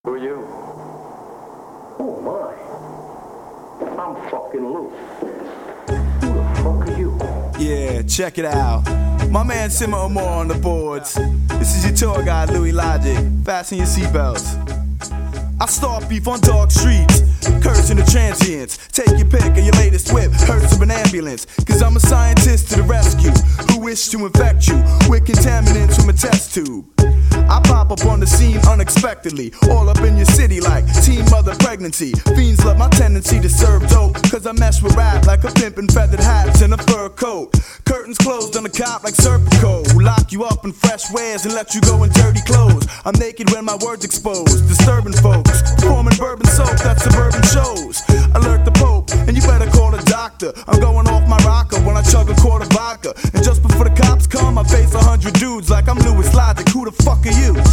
Who are you? Oh my. I'm fucking Lou. Who the fuck are you? Yeah, check it out. My man Simmer Amore on the boards. This is your tour guide, Louis Logic. Fasten your seatbelts. I start beef on dark streets, cursing the transients. Take your pick of your latest whip, hearse of an ambulance. Cause I'm a scientist to the rescue, who wish to infect you with contaminants from a test tube. I pop up on the scene unexpectedly, all up in your city like teen mother pregnancy. Fiends love my tendency to serve dope, cause I mess with rap like a pimp in feathered hats and a fur coat. Curtains closed on the cop like Serpico, who lock you up in fresh wares and let you go in dirty clothes. I'm naked when my words exposed, disturbing folks. Performing bourbon soap, that's suburban shows. Alert the Pope, and you better call a doctor. I'm going off my rocker when I chug a quart of vodka. And just before the cops come, I face 100 dudes like I'm Louis Logic. Who the fuck are you?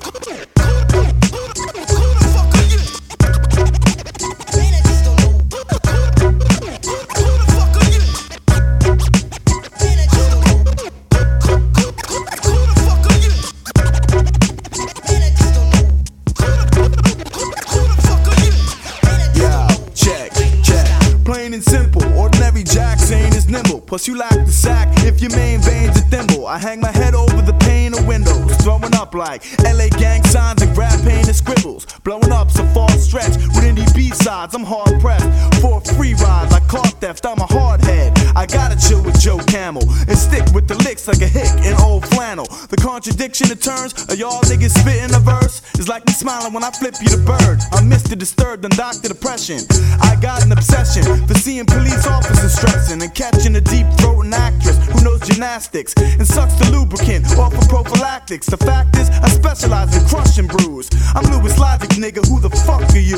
Plain and simple, ordinary jacks ain't as nimble. Plus you lack the sack if your main vein's a thimble. I hang my head over the pane of windows, throwing up like LA gang signs and grab paint and scribbles. Blowing up's a far stretch with indie B-sides. I'm hard pressed for a free ride like car theft. I'm a hard head. I gotta chill with Joe Camel and stick with the licks like a hick in old flannel. The contradiction of turns of y'all niggas spitting a verse is like me smiling when I flip you the bird. I'm Mr. Disturbed and Dr. Depression. I got an obsession for seeing police officers stressing and catching a deep-throating actress who knows gymnastics and sucks the lubricant off of prophylactics. The fact is, I specialize in crushing brews. I'm Louis Logic, nigga, who the fuck are you?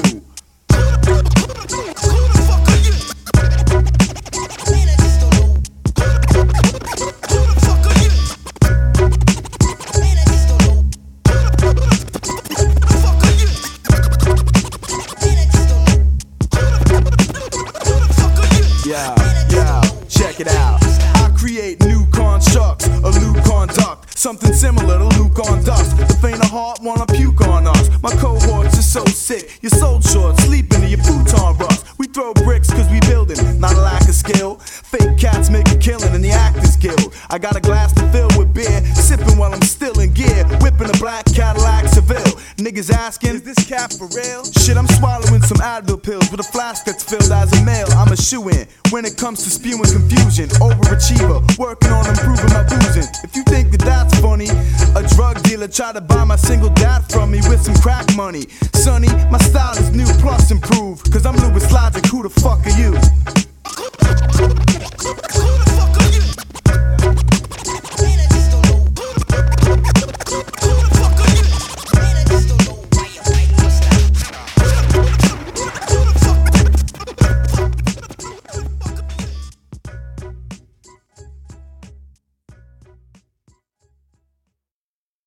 Yeah, check it out. I create new constructs, a Luke conduct, something similar to Luke on dust. The faint of heart wanna puke on us. My cohorts are so sick, you're sold short, sleeping in your futon rust. We throw bricks cause we building, not a lack of skill. Fake cats make a killing in the Actors Guild. I got a glass to fill with beer, sipping while I'm still in gear, whipping a black Cadillac Seville. Niggas asking, is this cap for real? Shit, I'm swallowing some Advil pills with a flask that's filled as a male. I'm a shoe-in when it comes to spewing confusion. Overachiever, working on improving my boozing. If you think that that's funny, a drug dealer tried to buy my single dad from me with some crack money. Sonny, my style is new plus improved, cause I'm Louis Logic, who the fuck are you?